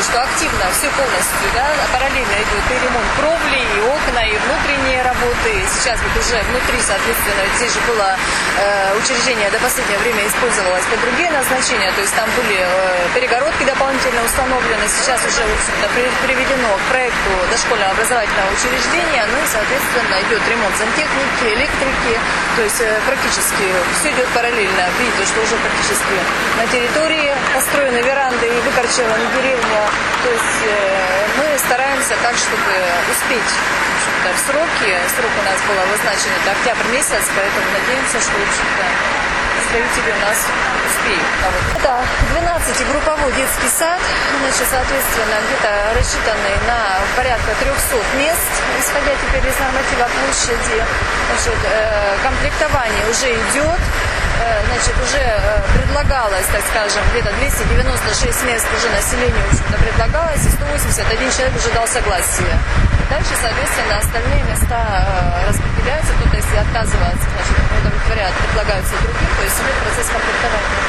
что активно, все полностью, да, параллельно идет и ремонт кровли, и окна, и внутренние работы. Сейчас вот уже внутри, соответственно, здесь же было учреждение до последнего время использовалось под другие назначения, то есть там были перегородки дополнительно установлены. Сейчас уже, в общем-то, приведено к проекту дошкольного образовательного учреждения, ну и, соответственно, идет ремонт сантехники, электрики, то есть практически все идет параллельно. Видите, что уже практически на территории построены веранды и выкорчеваны деревья. То есть мы стараемся так, чтобы успеть в сроки. Срок у нас был обозначен, это октябрь месяц, поэтому надеемся, что, в общем-то, строители у нас успеют. Это 12-групповой детский сад, значит, соответственно, где-то рассчитанный на порядка 300 мест, исходя теперь из норматива площади. Значит, комплектование уже идет. Значит, уже предлагалось, так скажем, где-то 296 мест уже населению, в общем-то, предлагалось, и 181 человек уже дал согласие. Дальше, соответственно, остальные места распределяются, кто-то, если отказывается, значит, удовлетворяет, предлагаются другим, то есть идет процесс комплектования.